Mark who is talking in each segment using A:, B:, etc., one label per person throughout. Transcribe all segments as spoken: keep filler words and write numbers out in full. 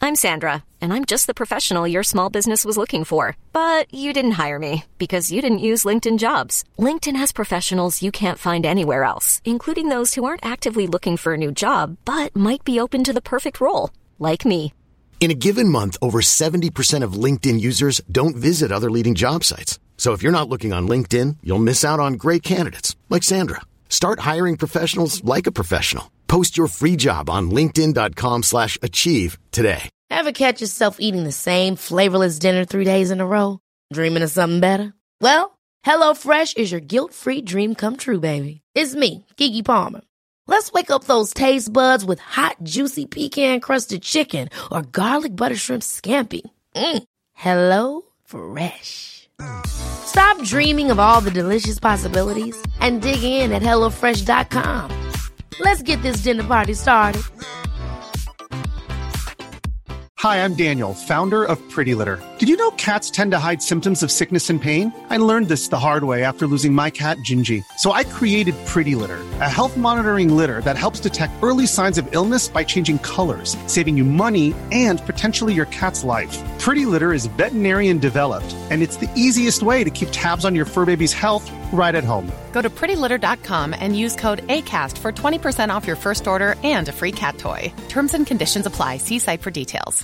A: I'm Sandra, and I'm just the professional your small business was looking for. But you didn't hire me because you didn't use LinkedIn Jobs. LinkedIn has professionals you can't find anywhere else, including those who aren't actively looking for a new job, but might be open to the perfect role, like me.
B: In a given month, over seventy percent of LinkedIn users don't visit other leading job sites. So if you're not looking on LinkedIn, you'll miss out on great candidates like Sandra. Start hiring professionals like a professional. Post your free job on linkedin.com slash achieve today.
C: Ever catch yourself eating the same flavorless dinner three days in a row? Dreaming of something better? Well, HelloFresh is your guilt-free dream come true, baby. It's me, Keke Palmer. Let's wake up those taste buds with hot, juicy pecan-crusted chicken or garlic butter shrimp scampi. Mm. Hello Fresh. Stop dreaming of all the delicious possibilities and dig in at hello fresh dot com. Let's get this dinner party started.
D: Hi, I'm Daniel, founder of Pretty Litter. Did you know cats tend to hide symptoms of sickness and pain? I learned this the hard way after losing my cat, Gingy. So I created Pretty Litter, a health monitoring litter that helps detect early signs of illness by changing colors, saving you money and potentially your cat's life. Pretty Litter is veterinarian developed, and it's the easiest way to keep tabs on your fur baby's health right at home.
E: Go to pretty litter dot com and use code ACAST for twenty percent off your first order and a free cat toy. Terms and conditions apply. See site for details.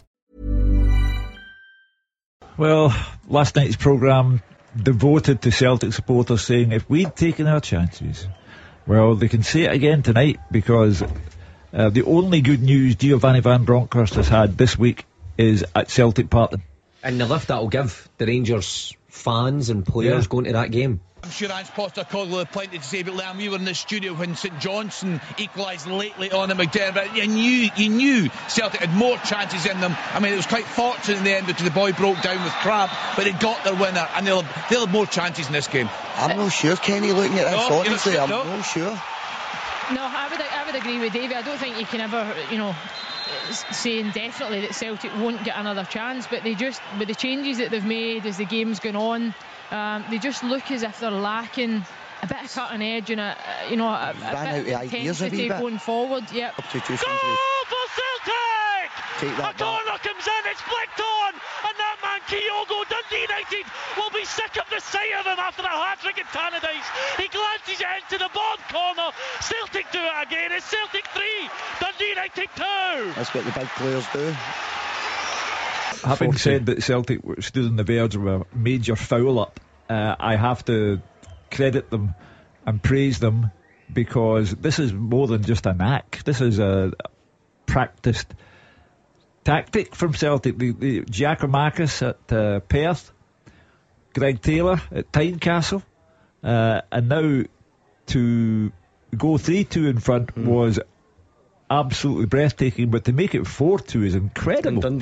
F: Well, last night's programme devoted to Celtic supporters saying if we'd taken our chances, well, they can say it again tonight because uh, the only good news Giovanni Van Bronckhorst has had this week is at Celtic Park.
G: And the lift that'll give the Rangers fans and players yeah. going to that game.
H: I'm sure Ange Postecoglou will have plenty to say, but Liam, we were in the studio when St Johnstone equalised lately on at McDermott. You knew, you knew Celtic had more chances in them. I mean, it was quite fortunate in the end because the boy broke down with cramp, but they got their winner, and they'll, they'll have more chances in this game.
I: I'm not sure, Kenny, looking at this,
H: no,
I: honestly, I'm
H: no.
I: not sure.
J: No, I would, I would agree with Davey. I don't think you can ever, you know, say indefinitely that Celtic won't get another chance, but they just, with the changes that they've made as the game's gone on, um, they just look as if they're lacking a bit of cutting edge and a, you know, a, a bit of intensity going forward. Yep.
K: Goal for Celtic!
I: Take that
K: a corner comes in, it's flicked on, and that man Kyogo, Dundee United will be sick of the sight of him after a hat-trick in Tannadice. He glances it into the bottom corner. Celtic do it again. It's Celtic three, Dundee United two.
I: That's what the big players do.
F: Having said that Celtic stood on the verge of a major foul-up, uh, I have to credit them and praise them because this is more than just a knack. This is a practiced tactic from Celtic. The, the Giacomakis at uh, Perth, Greg Taylor at Tynecastle, uh, and now to go three two in front mm. was absolutely breathtaking, but to make it four two is incredible.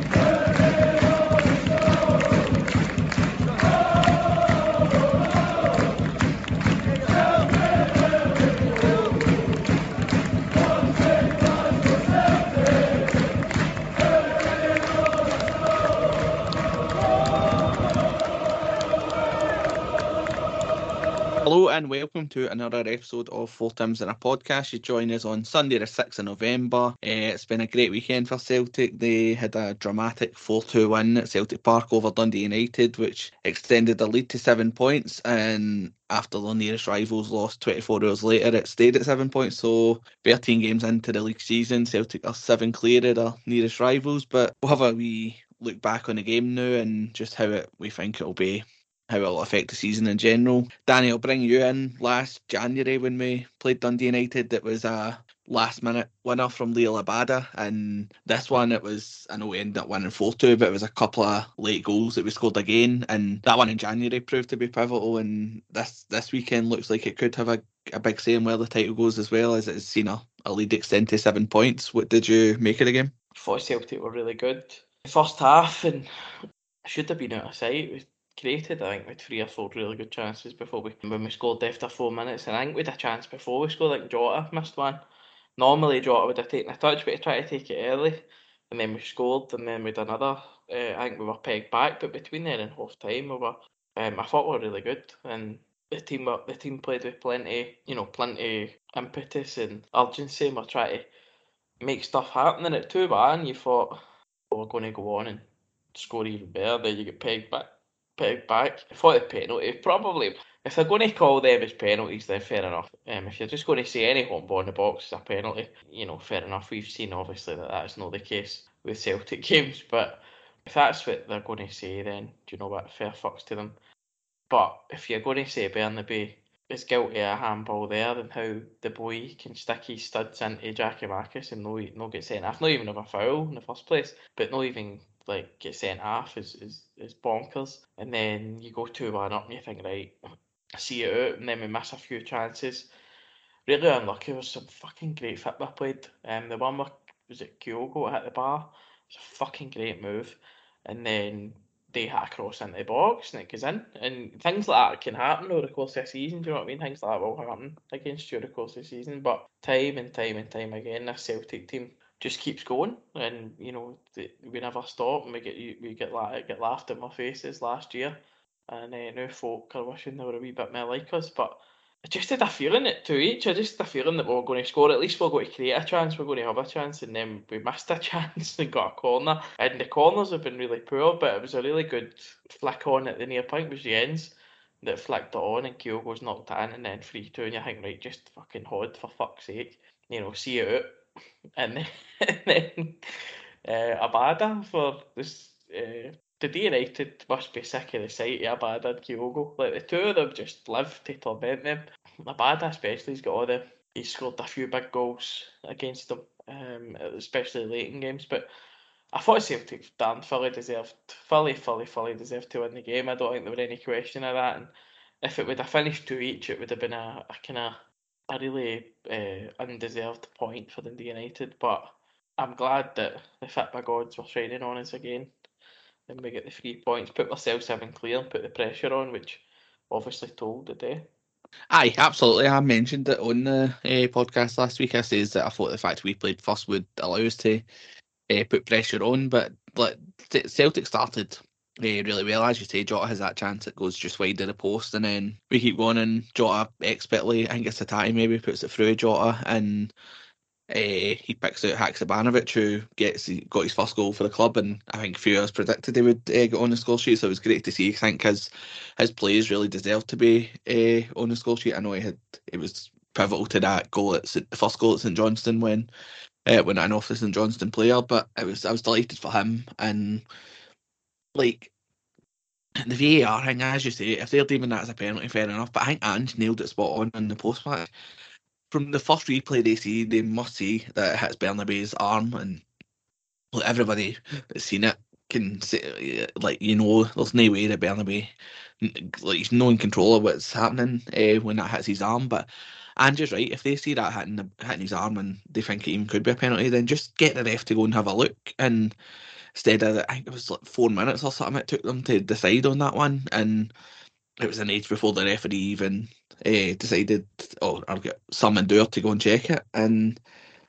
L: Hello and welcome to another episode of Four Tims in a Podcast. You join us on Sunday the sixth of November. Uh, it's been a great weekend for Celtic. They had a dramatic four two win at Celtic Park over Dundee United, which extended the lead to seven points. And after their nearest rivals lost twenty-four hours later, it stayed at seven points. So thirteen games into the league season, Celtic are seven clear of their nearest rivals. But we'll have a wee look back on the game now and just how it we think it'll be. How it'll affect the season in general. Danny, I'll bring you in. Last January when we played Dundee United, it was a last minute winner from Leo Labada, and this one it was, I know we ended up winning four two, but it was a couple of late goals that we scored again, and that one in January proved to be pivotal, and this this weekend looks like it could have a, a big say in where the title goes as well, as it's seen a, a lead extend to seven points. What did you make of the game?
M: I thought Celtic were really good. First half, and should have been out of sight. We created, I think, with three or four really good chances before we when we scored after four minutes, and I think we had a chance before we scored. Like Jota missed one. Normally Jota would have taken a touch, but he tried to take it early, and then we scored, and then we had another. Uh, I think we were pegged back, but between then and half time, we were. Um, I thought we were really good, and the team were, the team played with plenty, you know, plenty impetus and urgency, and we're trying to make stuff happen. And at two one, you thought we're going to go on and score even better, then you get pegged back. Pegged back. For the penalty, probably, if they're going to call them as penalties, then fair enough. Um, if you're just going to say any home ball in the box is a penalty, you know, fair enough. We've seen, obviously, that that's not the case with Celtic games, but if that's what they're going to say, then, do you know what, fair fucks to them. But if you're going to say Bernabei is guilty of a handball there, then how the boy can stick his studs into Jackie Marcus and no, no get sent off, not even have a foul in the first place, but not even like get sent off is, is, is bonkers. And then you go two one up and you think, right, see it out, and then we miss a few chances. Really unlucky. There was some fucking great football played. Um, the one where, was it Kyogo hit the bar? It was a fucking great move. And then they hit a cross into the box and it goes in. And things like that can happen over the course of a season, do you know what I mean? Things like that will happen against you over the course of the season. But time and time and time again, this Celtic team just keeps going, and you know we never stop, and we get we get get laughed at my faces last year, and uh, now folk are wishing they were a wee bit more like us. But I just had a feeling at two each. I just had a feeling that we were going to score. At least we're going to create a chance. We're going to have a chance, and then we missed a chance and got a corner. And the corners have been really poor, but it was a really good flick on at the near point, which the ends that flicked it on, and Kyogo's knocked it in, and then three two, and you think, right, just fucking hod for fuck's sake, you know, see it out. And then, and then uh, Abada for this. Uh, the United must be sick of the sight of Abada and Kyogo. Like the two of them just live to torment them. Abada especially, he's got all the. He's scored a few big goals against them, um, especially late in games. But I thought Celtic damn fully deserved, fully, fully, fully deserved to win the game. I don't think there was any question of that. And if it would have finished two each, it would have been a, a kind of. a really uh, undeserved point for Dundee United, but I'm glad that the Fitba gods were shining on us again, and we get the three points, put ourselves seven clear, and put the pressure on, which obviously told the day.
L: Aye, absolutely. I mentioned it on the uh, podcast last week. I says that I thought the fact we played first would allow us to uh, put pressure on, but like Celtic started Uh, really well, as you say. Jota has that chance that goes just wide of the post, and then we keep going, and Jota expertly, I think it's Hatate maybe, puts it through Jota, and uh, he picks out Haksabanovic, who gets got his first goal for the club, and I think few of us predicted he would uh, get on the score sheet, so it was great to see. I think his his plays really deserved to be uh, on the score sheet. I know he had it was pivotal to that goal at the first goal at St Johnstone when uh, when an off the St Johnstone player, but it was I was delighted for him. And like the V A R thing, as you say, if they're deeming that as a penalty, fair enough. But I think Ange nailed it spot on in the post match. From the first replay they see, they must see that it hits Bernabei's arm, and like, everybody that's seen it can say, like, you know, there's no way that Bernabei, like, he's no in control of what's happening uh, when that hits his arm. But Ange's right. If they see that hitting the, hitting his arm and they think it even could be a penalty, then just get the ref to go and have a look. And instead of, I think it was like four minutes or something it took them to decide on that one, and it was an age before the referee even uh, decided or, or get summoned out to go and check it. And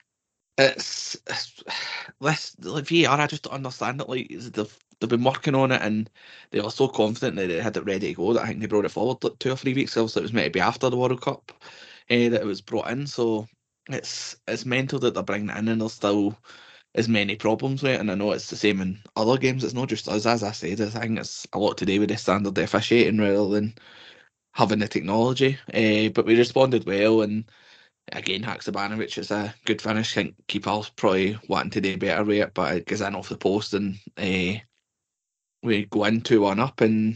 L: it's, it's this like V A R, I just don't understand it. Like they've they've been working on it, and they were so confident that they had it ready to go that I think they brought it forward like two or three weeks ago. So it was meant to be after the World Cup uh, that it was brought in. So it's it's mental that they're bringing it in, and there's still as many problems with it. And I know it's the same in other games. It's not just us, as I said. I think it's a lot to do with the standard officiating rather than having the technology. Uh, but we responded well, and again, Haksabanovic is a good finish. I think keeper's probably wanting to do better with it, but it goes in off the post, and uh, we go in two one up, and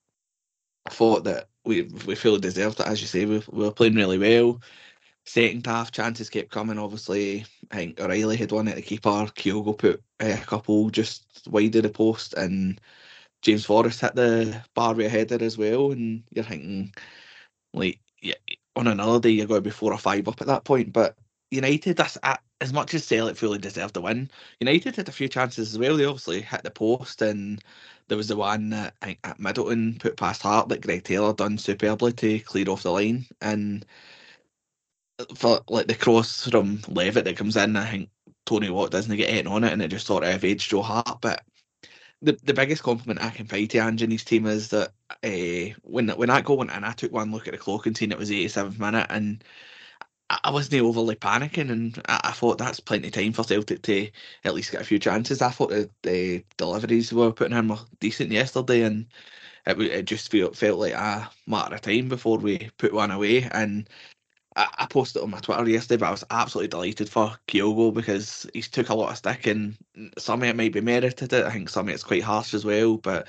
L: I thought that we we fully deserved it. As you say, we, we were playing really well. Second half, chances kept coming, obviously. I think O'Reilly had one at the keeper, Kyogo put uh, a couple just wide of the post, and James Forrest hit the bar with a header as well. And you're thinking, like, yeah, on another day you're going to be four or five up at that point. But United, that's, uh, as much as Celtic fully deserved the win, United had a few chances as well. They obviously hit the post, and there was the one that I think at Middleton put past Hart that Greg Taylor done superbly to clear off the line. And for like the cross from Levitt that comes in, I think Tony Watt doesn't get anything on it, and it just sort of evades Joe Hart. But the the biggest compliment I can pay to Ange and his team is that uh, when when that goal went in, I took one look at the clock and seen it was eighty-seventh minute, and I, I wasn't overly panicking, and I, I thought that's plenty of time for Celtic to at least get a few chances. I thought the, the deliveries we were putting in were decent yesterday, and it, it just felt, felt like a matter of time before we put one away. And I, I posted it on my Twitter yesterday, but I was absolutely delighted for Kyogo because he's took a lot of stick, and some of it might be merited it. I think some of it's quite harsh as well, but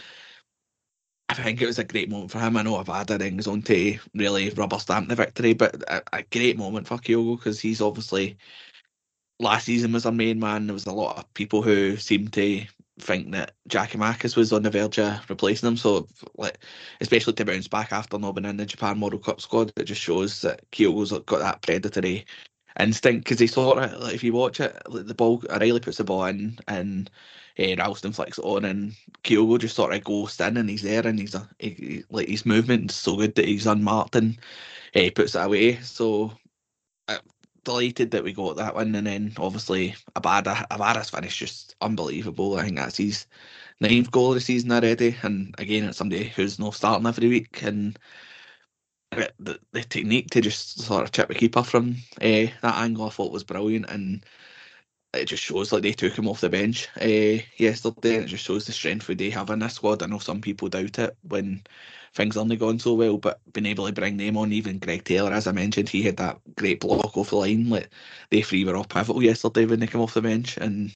L: I think it was a great moment for him. I know I've added things on to really rubber stamp the victory, but a, a great moment for Kyogo because he's obviously, last season was our main man. There was a lot of people who seemed to think that Giakoumakis was on the verge of replacing him. So, like, especially to bounce back after not being in the Japan World Cup squad, it just shows that Kyogo's got that predatory instinct. Because he sort of, like, if you watch it, like, the ball, O'Reilly puts the ball in and uh, Ralston flicks it on, and Kyogo just sort of ghosts in, and he's there, and he's a, he, he, like his movement is so good that he's unmarked and uh, he puts it away. So. Uh, Delighted that we got that one, and then obviously Abada Abada's finish just unbelievable. I think that's his ninth goal of the season already, and again it's somebody who's not starting every week, and the, the technique to just sort of chip the keeper from uh, that angle I thought was brilliant, and it just shows like they took him off the bench uh, yesterday, and it just shows the strength we do have in this squad. I know some people doubt it when things only gone so well, but being able to bring them on, even Greg Taylor, as I mentioned, he had that great block off the line. Like, they three were all pivotal yesterday when they came off the bench, and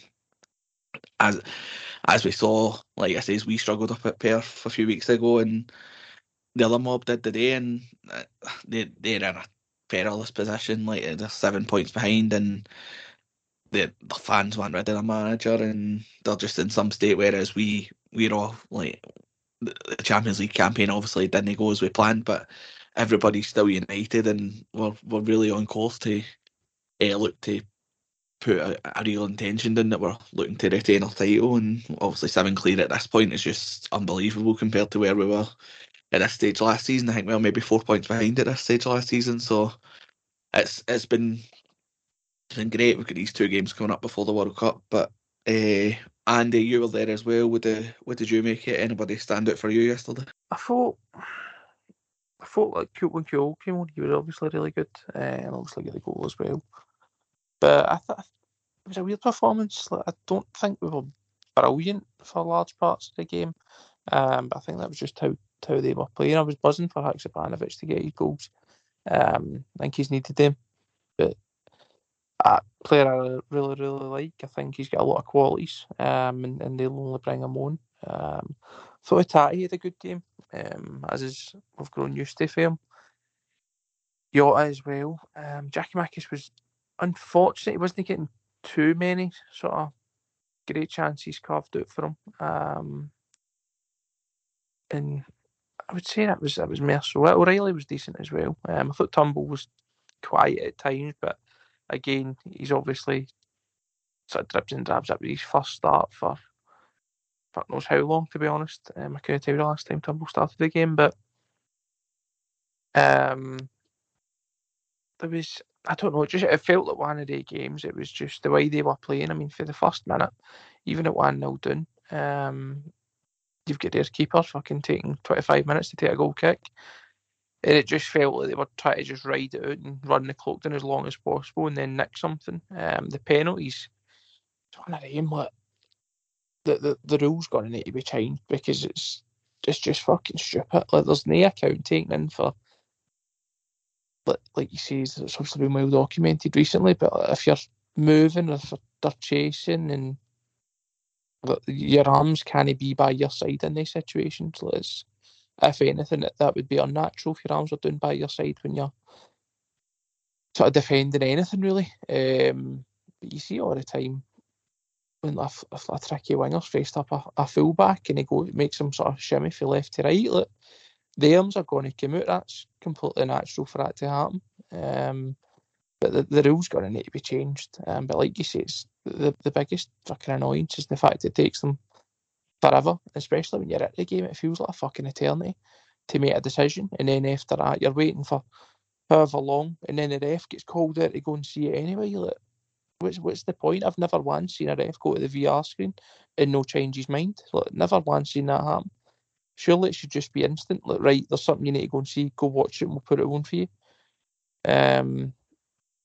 L: as as we saw, like I says, we struggled up at Perth a few weeks ago, and the other mob did today, and they they're in a perilous position. Like, they're seven points behind, and the, the fans want rid of their manager, and they're just in some state. Whereas we we're all like, the Champions League campaign obviously didn't go as we planned, but everybody's still united, and we're we're really on course to uh, look to put a, a real intention in that we're looking to retain our title. And obviously seven clear at this point is just unbelievable compared to where we were at this stage last season. I think we were maybe four points behind at this stage last season, so it's it's been it's been great. We've got these two games coming up before the World Cup, but uh, Andy, you were there as well. What did, what did you make it? Anybody stand out for you yesterday?
N: I thought, I thought like when Kyogo came on, he was obviously really good, uh, and obviously got the goal as well. But I thought it was a weird performance. Like, I don't think we were brilliant for large parts of the game, um, but I think that was just how, how they were playing. I was buzzing for Haksabanovic to get his goals. Um, I think he's needed them, but a player I really, really like. I think he's got a lot of qualities, um, and, and they'll only bring him on. Um, thought Tati had a good game, um, as is we've grown used to for him. Jota as well. Um, Giakoumakis was unfortunate. He wasn't getting too many sort of great chances carved out for him. Um, and I would say that was that was more so. O'Reilly was decent as well. Um, I thought Turnbull was quiet at times, but again, he's obviously sort of dribs and drabs up with his first start for fuck knows how long, to be honest. Um, I couldn't tell you the last time Turnbull started the game, but um, there was, I don't know, it just it felt like one of the games. It was just the way they were playing. I mean, for the first minute, even at one nil down, um, you've got their keeper fucking taking twenty-five minutes to take a goal kick. And it just felt like they were trying to just ride it out and run the clock down as long as possible and then nick something. Um, the penalties, it's one of them, like, the, the, the rules going to need to be changed because it's it's just fucking stupid. Like, there's no account taken in for, like, like you say, it's obviously been well documented recently, but if you're moving, if they're chasing, and like, your arms can't be by your side in these situations, like, it's, if anything, that, that would be unnatural if your arms are down by your side when you're sort of defending anything, really. Um, but you see all the time when a, a, a tricky winger's faced up a, a full-back and he go, makes him sort of shimmy from left to right. Like, the arms are going to come out. That's completely natural for that to happen. Um, but the, the rules going to need to be changed. Um, but like you say, it's the, the biggest fucking annoyance is the fact it takes them forever, especially when you're at the game. It feels like a fucking eternity to make a decision, and then after that you're waiting for however long, and then the ref gets called there to go and see it anyway. Like, what's what's the point? I've never once seen a ref go to the V R screen and no change his mind. Like, never once seen that happen. Surely it should just be instant. Like, right, there's something you need to go and see, go watch it and we'll put it on for you. Um,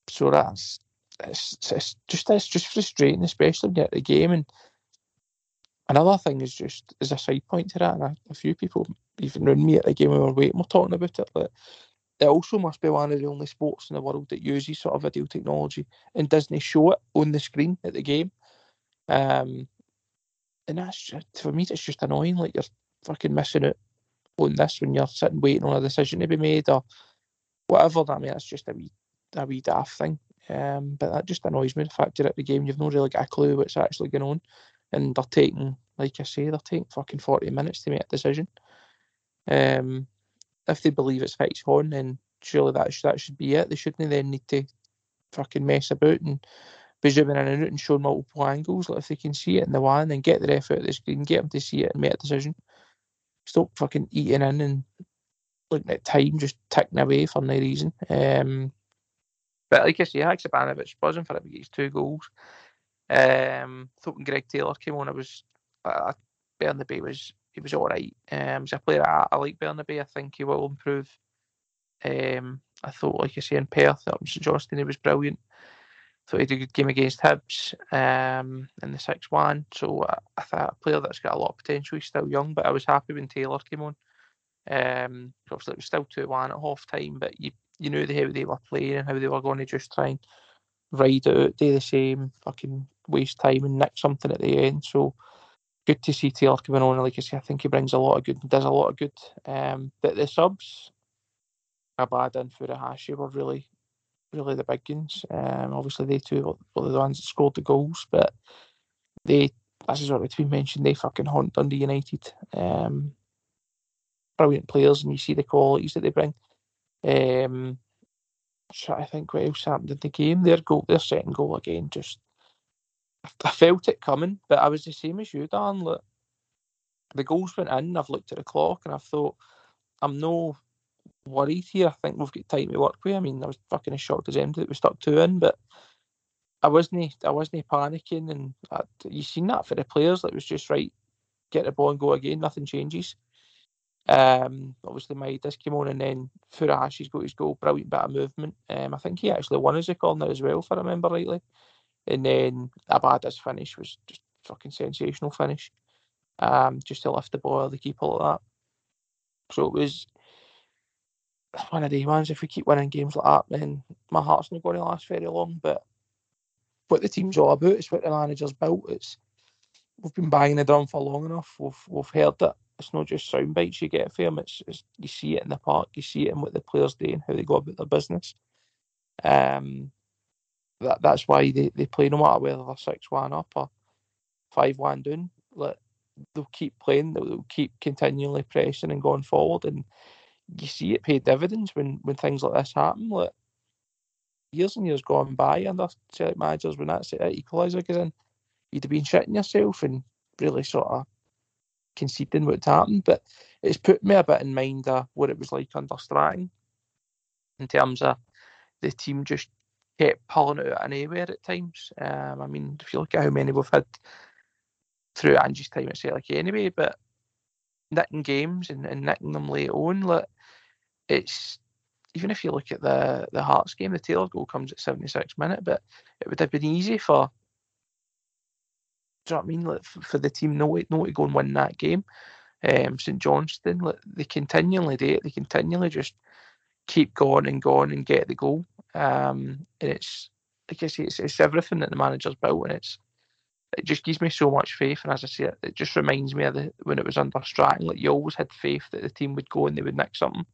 N: So that's it's, it's just it's just frustrating, especially when you're at the game. And another thing is just as a side point to that, and a, a few people even around me at the game when we were waiting were talking about it. That it also must be one of the only sports in the world that uses sort of video technology and doesn't show it on the screen at the game. Um, and that's just, for me, it's just annoying. Like you're fucking missing out on this when you're sitting waiting on a decision to be made or whatever. I mean, that's just a wee, a wee daft thing. Um, but that just annoys me. The fact you're at the game, you've not really got a clue what's actually going on, and they're taking, like I say, they're taking fucking forty minutes to make a decision. Um, if they believe it's fixed on, then surely that should, that should be it. They shouldn't then need to fucking mess about and be zooming in and out and showing multiple angles. Like if they can see it in the one, then get the ref out of the screen, get them to see it and make a decision. Stop fucking eating in and looking at time, just ticking away for no reason. Um, but like I say, Haksabanovic buzzing for it. He gets two goals. Um, thought when Greg Taylor came on, it was uh, Bernabei was he was all right. Um, as a player, I, I like Bernabei. I think he will improve. Um, I thought, like I say, in Perth, up in St Johnstone, he was brilliant. Thought he did a good game against Hibs um, in the six one. So I, I thought a player that's got a lot of potential. He's still young, but I was happy when Taylor came on. Um, obviously, it was still two one at half time, but you you knew how they were playing and how they were going to just try and ride it out, do the same, fucking waste time and nick something at the end. So good to see Taylor coming on. Like I say, I think he brings a lot of good and does a lot of good. Um, but the subs, Abad and Furuhashi were really, really the big ones. Um, obviously, they two were, were the ones that scored the goals, but they, as has already been mentioned, they fucking haunt Dundee United. Um, brilliant players, and you see the qualities that they bring. Um, I think what else happened in the game? Their goal, their second goal again, just I felt it coming, but I was the same as you, Dan. Look, the goals went in. I've looked at the clock and I've thought, I'm no worried here. I think we've got time to work with. I mean, I was fucking as shocked as empty that we stuck two in, but I wasn't. I wasn't panicking, and I, you seen that for the players. Like, it was just right, get the ball and go again. Nothing changes. Um, obviously, Maidis came on, and then Furuhashi's got his goal. Brilliant bit of movement. Um, I think he actually won as a corner as well, if I remember rightly. And then Abada's finish was just fucking sensational finish. Um, just to lift the ball, the keeper like that. So it was one of the ones. If we keep winning games like that, then my heart's not going to last very long. But what the team's all about, it's what the manager's built. It's we've been banging the drum for long enough. We've we've heard it. It's not just sound bites you get for them. It's, it's you see it in the park. You see it in what the players do and how they go about their business. Um, that that's why they, they play no matter whether they're six one up or five one down. Like, they'll keep playing. They'll, they'll keep continually pressing and going forward. And you see it pay dividends when, when things like this happen. Like, years and years gone by under Celtic managers, when that equaliser goes in, you'd have been shitting yourself and really sort of conceding what's happened. But it's put me a bit in mind of what it was like under Stratton in terms of the team just kept pulling it out anywhere at times. Um, I mean, if you look at how many we've had through Angie's time at Celtic anyway, but nicking games and, and nicking them late on, like, it's, even if you look at the, the Hearts game, the Taylor goal comes at seventy-six minutes, but it would have been easy for, do you know what I mean, like, for the team not to, not to go and win that game. Um, St Johnstone, like, they continually do it, they continually just keep going and going and get the goal. Um, and it's, like I say, it's, it's everything that the manager's built, and it's, it just gives me so much faith. And as I say, it, it just reminds me of the, when it was under Stratton, like, you always had faith that the team would go and they would nick something,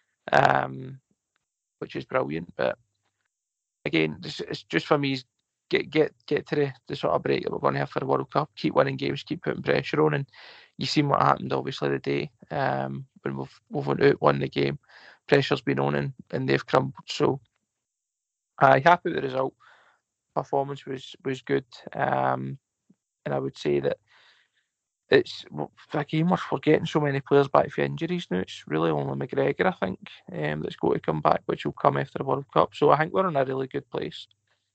N: um, which is brilliant. But again, it's, it's just for me, get get get to the, the sort of break that we're going to have for the World Cup, keep winning games, keep putting pressure on. And you seen what happened, obviously, the day um, when we've, we've went out, won the game, pressure's been on, and, and they've crumbled. So I'm uh, happy with the result. Performance was, was good. Um, and I would say that it's, well, again, we're getting so many players back for injuries now. It's really only McGregor, I think, um, that's going to come back, which will come after the World Cup. So I think we're in a really good place.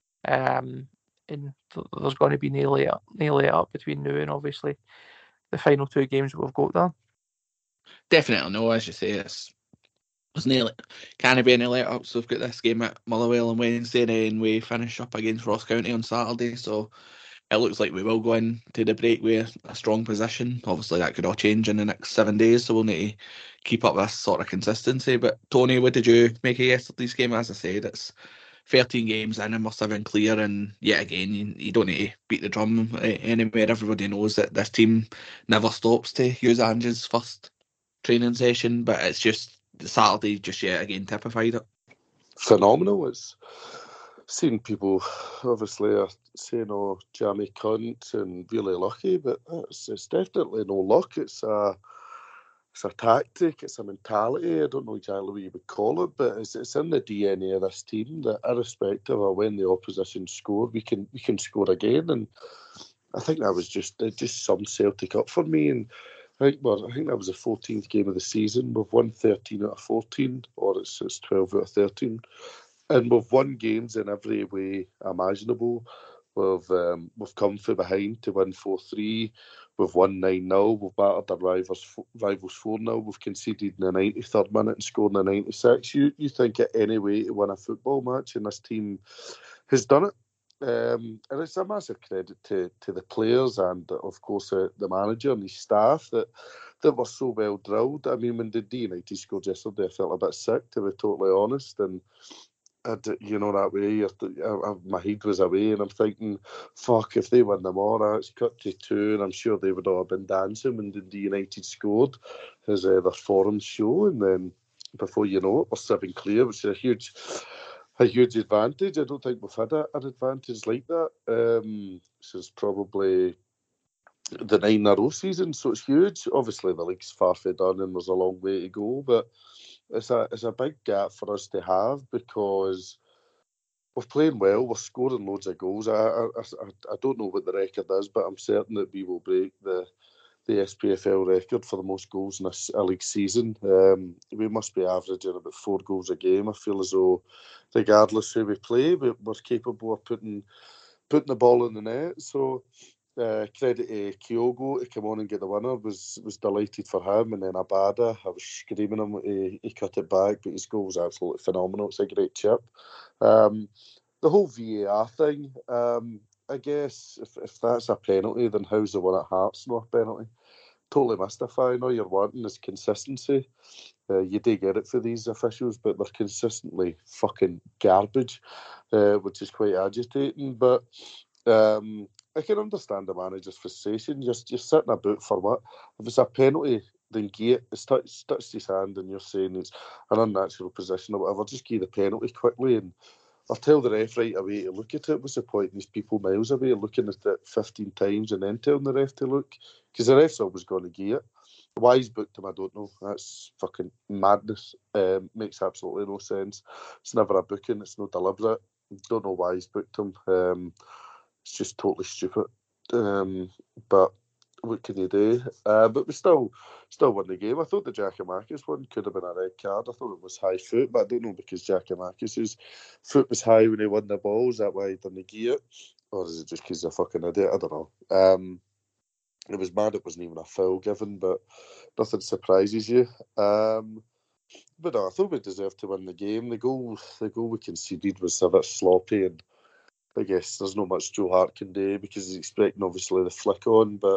N: Um, and th- there's going to be no let up, no let up between now and obviously the final two games that we've got there.
L: Definitely no, as you say, it's There's no, can't be any let-ups. We've got this game at Motherwell on Wednesday, and then we finish up against Ross County on Saturday. So it looks like we will go into the break with a strong position. Obviously, that could all change in the next seven days, so we'll need to keep up this sort of consistency. But Tony, what did you make of yesterday's game? As I said, it's thirteen games in and we're seven clear, and yet again, you, you don't need to beat the drum anywhere. Everybody knows that this team never stops to use Ange's first training session, but it's just Saturday just yet again typified it.
O: Phenomenal. It's seen people obviously are saying, oh, jammy cunt and really lucky, but it's, it's definitely no luck. It's a it's a tactic, it's a mentality. I don't know exactly what you would call it, but it's, it's in the D N A of this team that irrespective of when the opposition score, we can we can score again. And I think that was just it just summed Celtic up for me. And I think, well, I think that was the fourteenth game of the season. We've won thirteen out of fourteen, or it's, it's twelve out of thirteen. And we've won games in every way imaginable. We've um, we've come from behind to win four three. We've won nine nil. We've battered our rivals rivals four nil. We've conceded in the ninety-third minute and scored in the ninety-sixth. You, you think it any way to win a football match, and this team has done it. Um, and it's a massive credit to, to the players and, of course, uh, the manager and his staff that that were so well drilled. I mean, when the D United scored yesterday, I felt a bit sick, to be totally honest. And, I'd, you know, that way, I, I, my head was away, and I'm thinking, fuck, if they win them all, it's cut to two, and I'm sure they would all have been dancing when the D United scored, as uh, their forums show. And then, before you know it, we're seven clear, which is a huge... a huge advantage. I don't think we've had a, an advantage like that um, since probably the nine in a row season, so it's huge. Obviously, the league's far from done and there's a long way to go, but it's a it's a big gap for us to have because we're playing well, we're scoring loads of goals. I I, I, I don't know what the record is, but I'm certain that we will break the the S P F L record for the most goals in a, a league season. Um, we must be averaging about four goals a game. I feel as though, regardless who we play, we're capable of putting putting the ball in the net. So, uh, credit to Kyogo to come on and get the winner. Was was delighted for him. And then Abada, I was screaming him. He, he cut it back, but his goal was absolutely phenomenal. It's a great chip. Um, the whole V A R thing. Um, I guess if, if that's a penalty, then how's the one at Hearts not a penalty? Totally mystifying. All you're wanting is consistency. Uh, you do get it for these officials, but they're consistently fucking garbage, uh, which is quite agitating. But um, I can understand the manager's frustration. You're, you're sitting about for what? If it's a penalty, then give it. It's touched, touched his hand and you're saying it's an unnatural position or whatever. Just give the penalty quickly and I'll tell the ref right away to look at it. What's the point? These people miles away looking at it fifteen times and then telling the ref to look? Because the ref's always going to give it. Why he's booked him, I don't know. That's fucking madness. Um, makes absolutely no sense. It's never a booking. It's no deliberate. Don't know why he's booked him. Um, it's just totally stupid. Um, but what can you do? Uh, but we still still won the game. I thought the Giakoumakis one could have been a red card. I thought it was high foot, but I don't know because Giakoumakis' foot was high when he won the ball. Is that why he didn't give it? Or is it just because he's a fucking idiot? I don't know. Um, it was mad it wasn't even a foul given, but nothing surprises you. Um, but no, I thought we deserved to win the game. The goal, the goal we conceded was a bit sloppy, and I guess there's not much Joe Hart can do because he's expecting obviously the flick on, but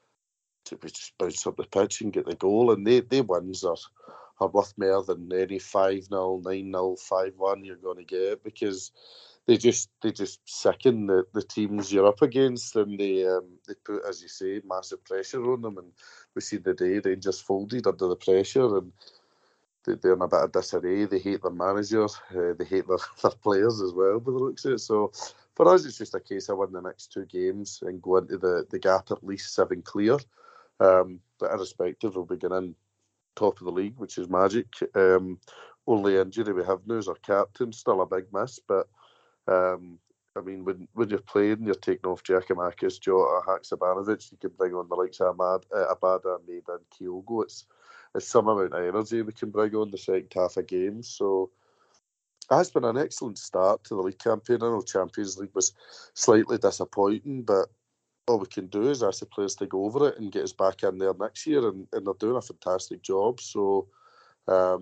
O: to just bounce up the pitch and get the goal, and they, they wins are, are worth more than any five nil, nine nil, five one you're going to get because they just they just sicken the, the teams you're up against, and they um, they put, as you say, massive pressure on them, and we see the day Rangers folded under the pressure, and they, they're in a bit of disarray. They hate their manager, uh, they hate their, their players as well by the looks of it. So for us, it's just a case of winning the next two games and go into the, the gap at least seven clear. Um, but irrespective, we'll be getting top of the league, which is magic. Um, only injury we have now is our captain, still a big miss. But um, I mean, when when you're playing, you're taking off Giakoumakis, Jota, Haksabanovic, you can bring on the likes of Ahmad, uh, Abada, Maida, and Kyogo. It's it's some amount of energy we can bring on the second half of games. So it has been an excellent start to the league campaign. I know Champions League was slightly disappointing, but all we can do is ask the players to go over it and get us back in there next year, and, and they're doing a fantastic job. So, um,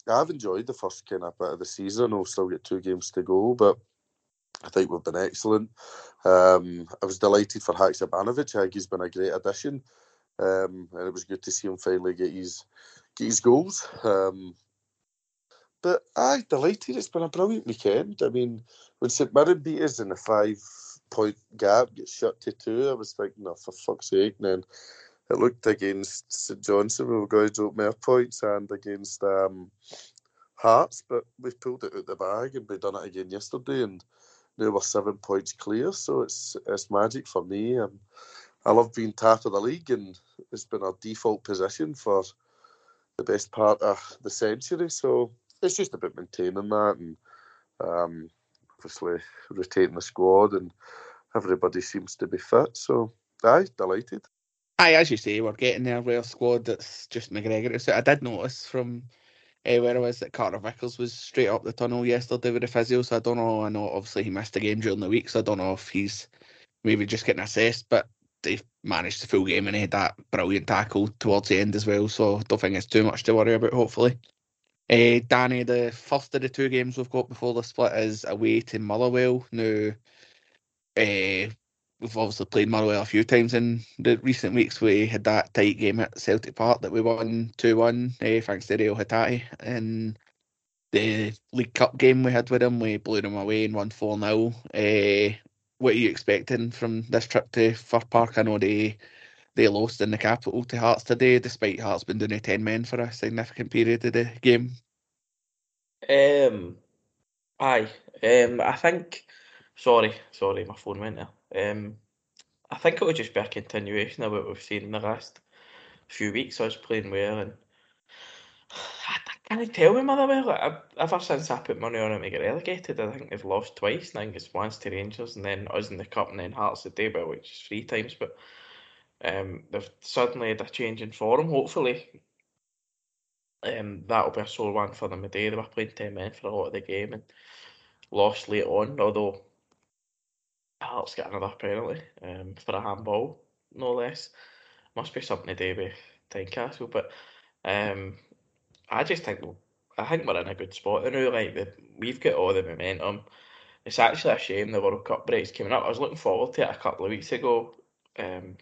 O: I've enjoyed the first kind of bit of the season. I know we've still got two games to go, but I think we've been excellent. Um, I was delighted for Haksabanovic. I think he's been a great addition, um, and it was good to see him finally get his get his goals. Um, but aye, delighted. It's been a brilliant weekend. I mean, when St Mirren beat us in the five-point gap, gets shut to two, I was thinking, oh, for fuck's sake. And then it looked against St Johnstone, we were going to drop more points, and against um, Hearts, but we've pulled it out the bag, and we've done it again yesterday, and now we're seven points clear, so it's it's magic for me. Um, I love being top of the league, and it's been our default position for the best part of the century, so it's just about maintaining that, and um, obviously retaining the squad, and everybody seems to be fit, so aye, delighted.
M: Aye, as you say, we're getting there with a squad that's just McGregor. So I did notice from uh, where I was that Carter Vickers was straight up the tunnel yesterday with the physio, so I don't know. I know obviously he missed a game during the week, so I don't know if he's maybe just getting assessed, but they managed the full game and he had that brilliant tackle towards the end as well, so I don't think it's too much to worry about, hopefully. Uh, Danny, the first of the two games we've got before the split is away to Motherwell. Now, uh, we've obviously played Motherwell a few times in the recent weeks. We had that tight game at Celtic Park that we won two one, uh, thanks to Real Hattati. And the League Cup game we had with them, we blew them away and won four nil. Uh, what are you expecting from this trip to Fir Park? I know they they lost in the capital to Hearts today, despite Hearts being down to ten men for a significant period of the game. Um, aye. Um, I think. Sorry, sorry, my phone went there. Um, I think it would just be a continuation of what we've seen in the last few weeks. I was playing well, and I can't tell with Motherwell. Like, ever since I put money on them to get relegated, I think they've lost twice. I think it's once to Rangers, and then us in the cup, and then Hearts at Daybell, which is three times. But um, they've suddenly had a change in form. Hopefully, um, that'll be a sore one for them today. They were playing ten men for a lot of the game and lost late on. Although Hearts got another penalty um, for a handball, no less. Must be something to do with Tynecastle, but um, I just think I think we're in a good spot now. Like the, we've got all the momentum. It's actually a shame the World Cup break's coming up. I was looking forward to it a couple of weeks ago. Um,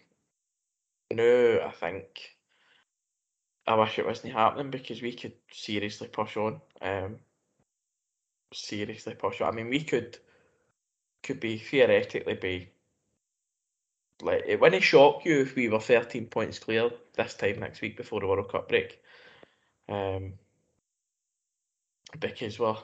M: now I think I wish it wasn't happening because we could seriously push on. Um, seriously push on. I mean, we could could be theoretically be like it wouldn't shock you if we were thirteen points clear this time next week before the World Cup break. Um, because well,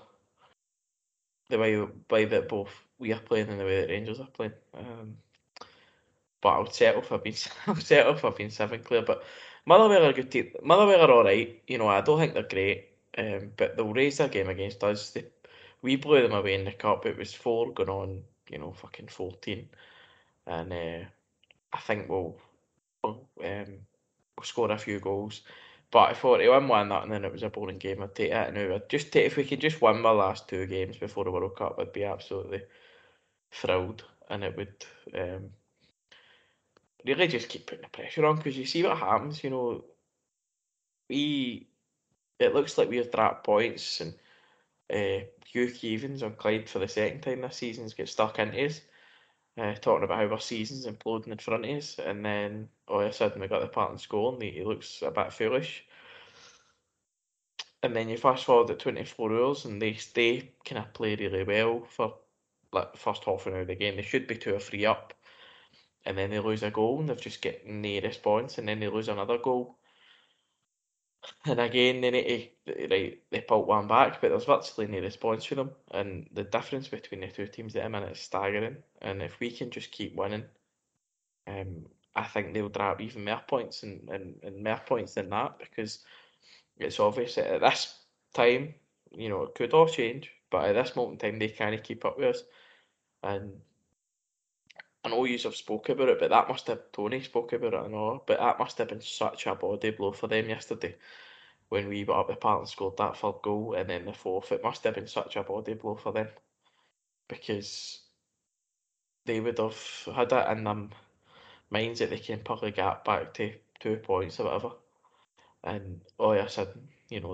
M: the way way that both we are playing and the way that Rangers are playing. Um, but I would settle for being I would settle for being seven clear. But Motherwell are a good team. Motherwell are all right. You know, I don't think they're great, um, but they'll raise their game against us. They, we blew them away in the cup. It was four going on, you know, fucking fourteen, and uh, I think we'll we'll, um, we'll score a few goals. But if we were to win one that and then it was a boring game, I'd take it now. I'd just take, if we could just win the last two games before the World Cup, I'd be absolutely thrilled, and it would um, really just keep putting the pressure on, because you see what happens. You know, we it looks like we've dropped points, and uh, Hugh Keevins on Clyde for the second time this season's get stuck into us. Uh, talking about how our season's imploding in front of us, and then all of a sudden we got the part in score and he, he looks a bit foolish. And then you fast forward at twenty-four hours and they stay kind of play really well for like the first half an hour of the game. They should be two or three up, and then they lose a goal and they've just got no response, and then they lose another goal. And again, they need to, right, they pull one back, but there's virtually no response for them. And the difference between the two teams at the minute is staggering. And if we can just keep winning, um, I think they'll drop even more points and, and, and more points than that, because it's obvious that at this time, you know, it could all change, but at this moment in time, they can't keep up with us. And I know you have spoke about it, but that must have, Tony spoke about it, I know, but that must have been such a body blow for them yesterday when we were up the park and scored that third goal and then the fourth. It must have been such a body blow for them, because they would have had it in them minds that they can probably get back to two points or whatever, and all of a sudden, you know, they're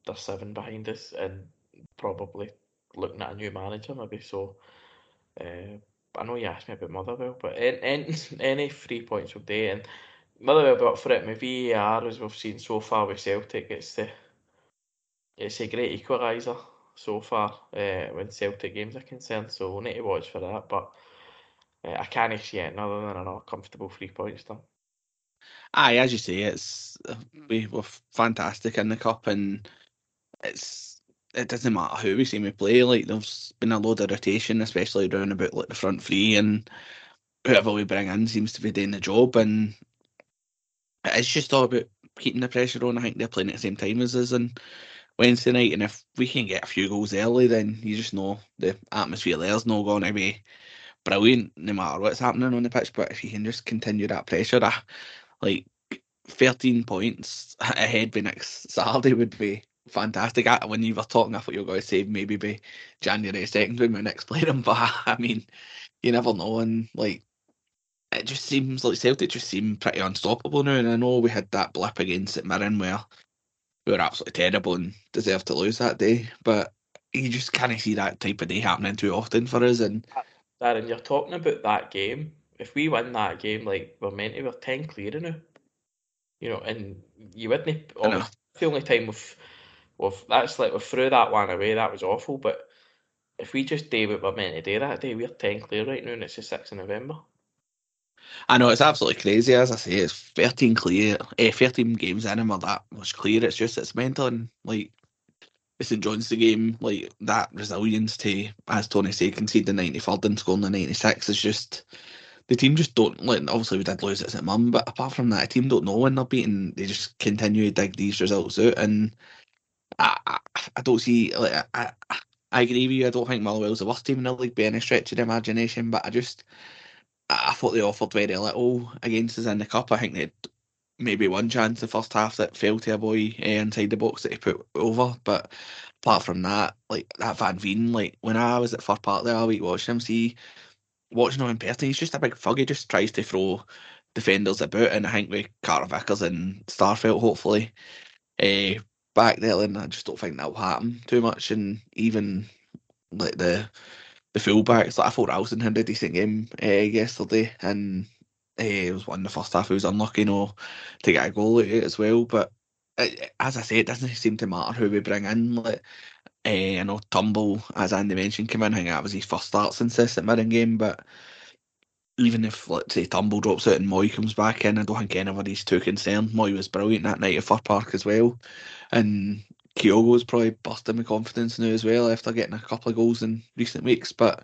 M: they're seven behind us and probably looking at a new manager maybe. So uh, I know you asked me about Motherwell, but any, any three points will do. And Motherwell be up for it. With V A R, as we've seen so far with Celtic, it's the it's a great equaliser so far uh, when Celtic games are concerned. So we'll need to watch for that. But uh, I can't see it other than another comfortable three points done.
L: Aye, as you say, it's we were fantastic in the cup, and it's it doesn't matter who we see me play. Like there's been a load of rotation, especially around about like the front three, and whoever we bring in seems to be doing the job. And it's just all about keeping the pressure on. I think they're playing at the same time as us on Wednesday night, and if we can get a few goals early, then you just know the atmosphere there's not going to be brilliant, no matter what's happening on the pitch. But if you can just continue that pressure, I, like thirteen points ahead by next Saturday would be fantastic. I, when you were talking, I thought you were going to say maybe by January second when we next play them, but I mean, you never know. And like, it just seems like Celtic just seem pretty unstoppable now. And I know we had that blip against St Mirren where we were absolutely terrible and deserved to lose that day, but you just can't see that type of day happening too often for us. And
M: Darren, you're talking about that game. If we win that game, like we're meant to, we're ten clear now. You know, and you wouldn't. Obviously, the only time we've, we've that's like we threw that one away. That was awful. But if we just do what we're meant to do that day, we're ten clear right now, and it's the sixth of November.
L: I know it's absolutely crazy. As I say, it's thirteen clear, eh, thirteen games in, and we're that much clear. It's just it's mental, and like the St Johnstone game, like that resilience to, as Tony said, concede the ninety-third and scoring the ninety-sixth is just. The team just don't, like, obviously we did lose it at Mum, but apart from that, the team don't know when they're beaten. They just continue to dig these results out, and I, I, I don't see, like, I, I, I agree with you. I don't think Motherwell's the worst team in the league by any stretch of the imagination, but I just, I, I thought they offered very little against us in the cup. I think they had maybe one chance the first half that fell to a boy eh, inside the box that he put over, but apart from that, like, that Van Veen, like, when I was at Fir Park the other week watching him, see, watching him in person, he's just a big thug. He just tries to throw defenders about, and I think with Carter Vickers and Starfelt hopefully uh, back there, and I just don't think that'll happen too much. And even like the the fullbacks, like I thought Alston had a decent game uh, yesterday, and uh, it was one in the first half. He was unlucky, you know, to get a goal out of it as well. But it, as I say, it doesn't seem to matter who we bring in. Like, Uh, I know Turnbull, as Andy mentioned, came in. I think that was his first start since the St Mirren game. But even if, let's say, Turnbull drops out and Moy comes back in, I don't think anybody's too concerned. Moy was brilliant that night at Fir Park as well. And Kyogo's probably bursting with confidence now as well after getting a couple of goals in recent weeks. But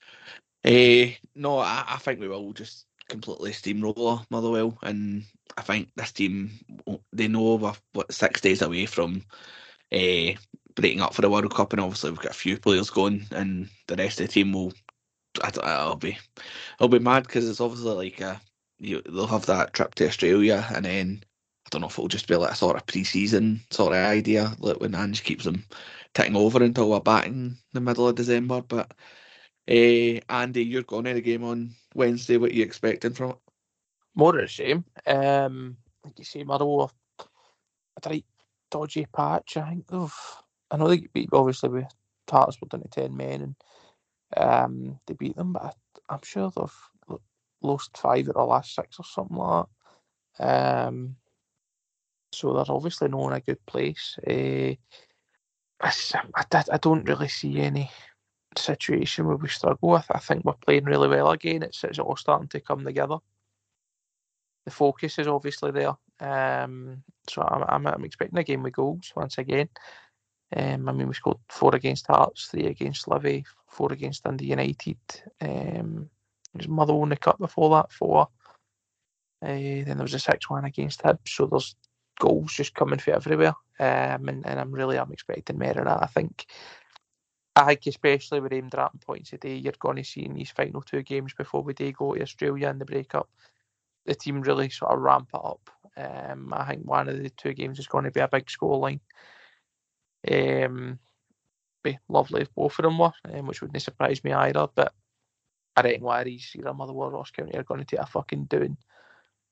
L: uh, no, I, I think we will just completely steamroller Motherwell. And I think this team, they know we're what, six days away from Uh, breaking up for the World Cup, and obviously we've got a few players going, and the rest of the team will. I don't, it'll be, it'll be mad because it's obviously like a, you, they'll have that trip to Australia, and then I don't know if it'll just be like a sort of pre-season sort of idea, like when Ange keeps them ticking over until we're back in the middle of December. But uh, Andy, you're going to the game on Wednesday. What are you expecting from it?
N: More of the same. Um, like you say, Motherwell, a right dodgy patch. I think they've. I know they beat obviously with Tarts were down to ten men, and um, they beat them, but I, I'm sure they've lost five of the last six or something like that. Um, so they're obviously not in a good place. Uh, I, I, I don't really see any situation where we struggle with. I think we're playing really well again. It's, it's all starting to come together. The focus is obviously there. Um, so I'm, I'm, I'm expecting a game with goals once again. Um, I mean, we scored four against Hearts, three against Livy, four against Dundee United. Um, there was Motherwell in the Cup before that, four. Uh, then there was a six one against Hibs. So there's goals just coming from everywhere. Um, and, and I'm really I'm expecting more of that. I think, I think especially with him dropping points a day, you're going to see in these final two games before we do go to Australia in the breakup, the team really sort of ramp it up. Um, I think one of the two games is going to be a big scoreline. Um, be lovely if both of them were, um, which wouldn't surprise me either. But I reckon Warriors, either Motherwell or Ross County are going to take a fucking doing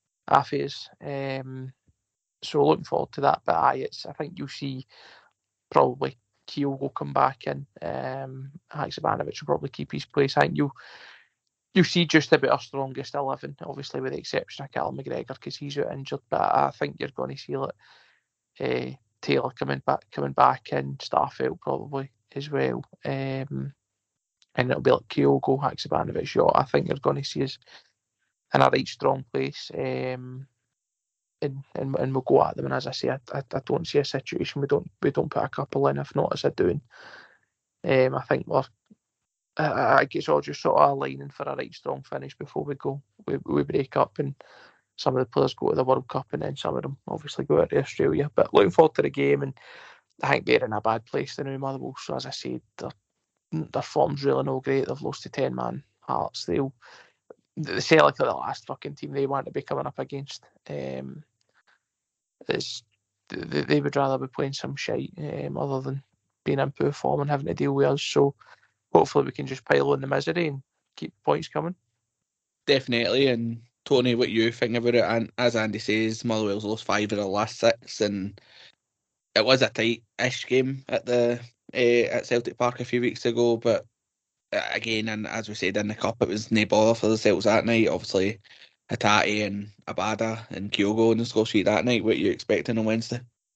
N: after us. Um, so looking forward to that. But aye, it's I think you'll see probably Kyogo will come back in. Um, Haksabanovic will probably keep his place. I think you'll, you'll see just about our strongest eleven, obviously with the exception of Callum McGregor because he's out injured. But I think you're going to see like, uh, Taylor coming back, coming back in, Starfelt probably as well. Um, and it'll be like Kyogo, Haksabanovic. Yeah, I think you're going to see us in a right strong place. Um, And, and and we'll go at them. And as I say, I, I, I don't see a situation we don't we don't put a couple in. If not, as a doing, um, I think we're. I, I think it's all just sort of aligning for a right strong finish before we go. We we break up and some of the players go to the World Cup and then some of them obviously go out to Australia. But looking forward to the game, and I think they're in a bad place the new Motherwell. So as I said, their their form's really no great. They've lost to ten man Hearts. They'll they say like the last fucking team they want to be coming up against. Um, It's, they, they would rather be playing some shite um, other than being in poor form and having to deal with us. So hopefully we can just pile on the misery and keep points coming.
L: Definitely. And Tony, what you think about it? And as Andy says, Motherwell's lost five of the last six, and it was a tight-ish game at the uh, at Celtic Park a few weeks ago. But uh, again, and as we said in the cup, it was no bother for the Celtics that night. Obviously, Hatate and Abada and Kyogo on the score sheet that night. What are you expecting on Wednesday?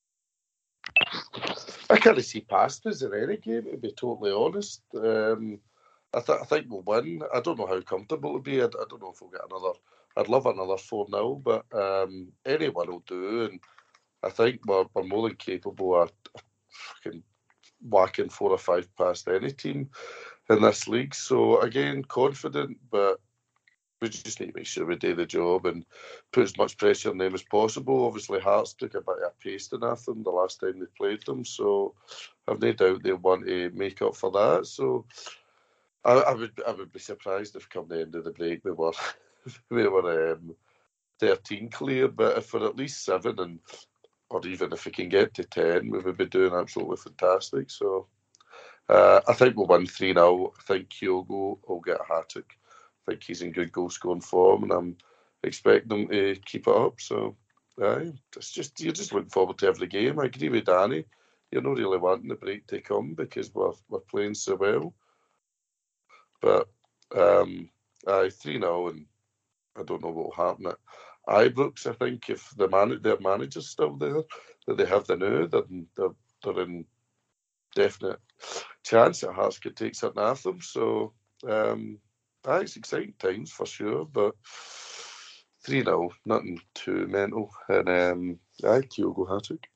O: I can't see past us in any game, to be totally honest. Um, I, th- I think we'll win. I don't know how comfortable it'll be. I, I don't know if we'll get another. I'd love another four nil, but um, anyone will do. And I think we're, we're more than capable of fucking whacking four or five past any team in this league. So again, confident, but we just need to make sure we do the job and put as much pressure on them as possible. Obviously, Hearts took a bit of a pasting off them the last time they played them, so I've no doubt they'll want to make up for that. So I, I would I would be surprised if come the end of the break we were we were um, thirteen clear, but if we're at least seven, and or even if we can get to ten, we would be doing absolutely fantastic. So uh, I think we'll win three nil. I think Kyogo will get a hat-trick. I think he's in good goal scoring form, and I'm expecting them to keep it up. So, aye, it's just you're just looking forward to every game. I agree with Danny. You're not really wanting the break to come because we're we're playing so well. But um, aye, three nil, and I don't know what will happen at Ibrox. I think if the man their manager's still there, that they have the new, then they're they're in definite chance that Hearts could take something off them. So. Um, Aye, it's exciting times for sure, but three nil, nothing too mental. And um, aye, Kyogo hat-trick.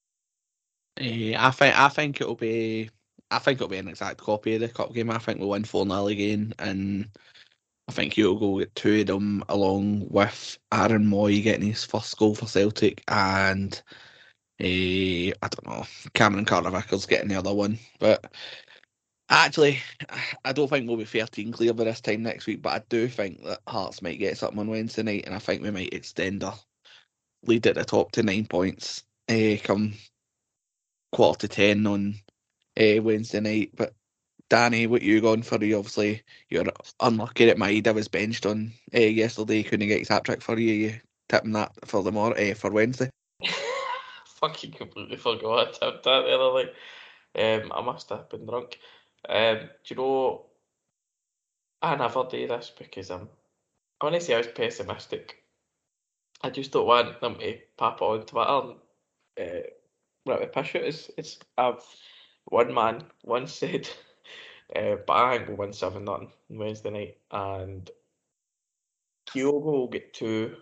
L: Uh, I think I think it'll be I think it'll be an exact copy of the cup game. I think we'll win four nil again, and I think Kyogo will get two of them along with Aaron Moy getting his first goal for Celtic, and uh, I don't know, Cameron Carter-Vickers getting the other one, but. Actually, I don't think we'll be thirteen clear by this time next week, but I do think that Hearts might get something on Wednesday night, and I think we might extend our lead at the top to nine points uh, come quarter to ten on uh, Wednesday night. But Danny, what you going for? You obviously you're unlucky that Maeda was benched on uh, yesterday. Couldn't get his hat trick for you. You tipping that for the more uh, for Wednesday?
M: Fucking completely forgot I tipped that the other night. Um, I must have been drunk. Um, do you know, I never do this because I'm, I want to say I was pessimistic. I just don't want them to pop it on Twitter and uh, rip the piss out. It's, it's, I've, one man once said, uh, but I think we'll win seven nothing on Wednesday night, and Kyogo will get two.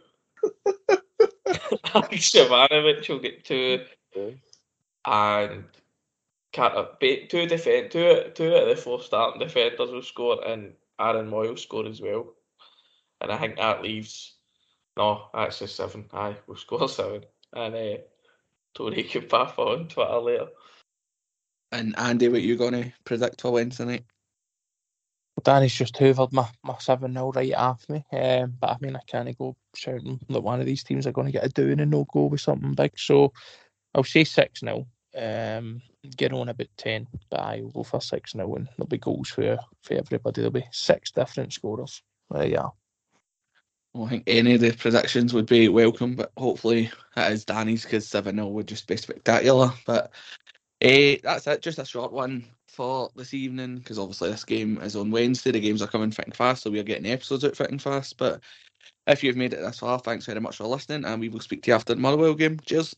M: Haksabanovic will get two, and Carter, two defend, two, two out of the four starting defenders will score, and Aaron Moy will score as well. And I think that leaves, no, that's just seven. Aye, we'll score seven, and uh, Tony can pass on Twitter later.
L: And Andy, what you going to predict for Wednesday night?
N: Danny's just hoovered my, my seven nil right off me. Um, but I mean, I can't go shouting that one of these teams are going to get a doing and no go with something big. So I'll say six nil. Um, get on about ten, but I will go for six nil, and there'll be goals for, for everybody. There'll be six different scorers. There you are.
L: Well, I think any of the predictions would be welcome, but hopefully it is Danny's because seven nil would just be spectacular. But Uh, that's it, just a short one for this evening, because obviously this game is on Wednesday. The games are coming thick and fast, so we are getting episodes out thick and fast. But if you've made it this far, thanks very much for listening, and we will speak to you after the Motherwell game. Cheers.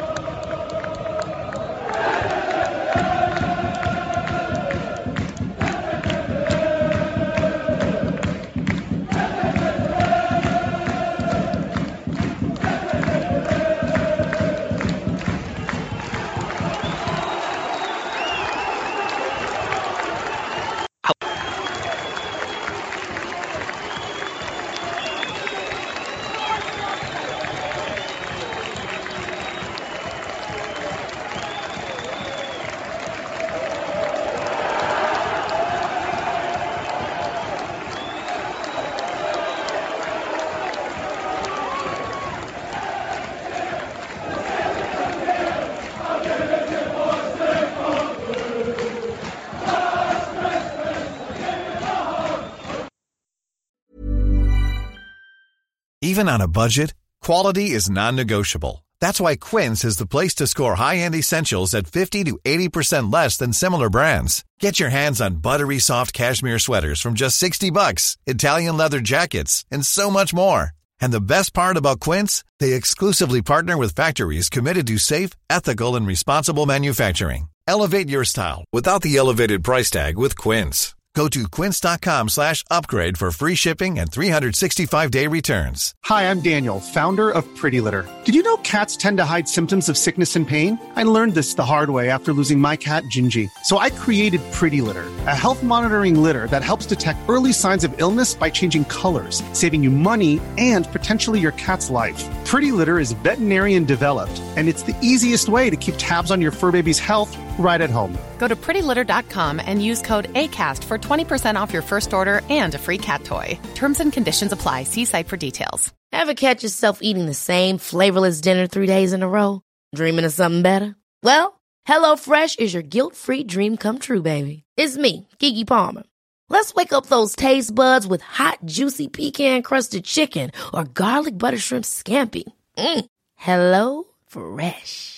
P: Even on a budget, quality is non-negotiable. That's why Quince is the place to score high-end essentials at fifty to eighty percent less than similar brands. Get your hands on buttery soft cashmere sweaters from just sixty bucks, Italian leather jackets, and so much more. And the best part about Quince, they exclusively partner with factories committed to safe, ethical, and responsible manufacturing. Elevate your style without the elevated price tag with Quince. Go to quince.com slash upgrade for free shipping and three sixty-five day returns.
D: Hi, I'm Daniel, founder of Pretty Litter. Did you know cats tend to hide symptoms of sickness and pain? I learned this the hard way after losing my cat, Gingy. So I created Pretty Litter, a health monitoring litter that helps detect early signs of illness by changing colors, saving you money and potentially your cat's life. Pretty Litter is veterinarian developed, and it's the easiest way to keep tabs on your fur baby's health right at home.
E: Go to pretty litter dot com and use code ACAST for twenty percent off your first order and a free cat toy. Terms and conditions apply. See site for details.
C: Ever catch yourself eating the same flavorless dinner three days in a row? Dreaming of something better? Well, HelloFresh is your guilt-free dream come true, baby. It's me, Keke Palmer. Let's wake up those taste buds with hot, juicy pecan-crusted chicken or garlic butter shrimp scampi. Mm. Hello Fresh.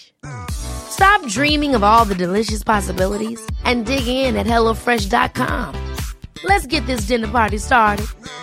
C: Stop dreaming of all the delicious possibilities and dig in at hello fresh dot com. Let's get this dinner party started.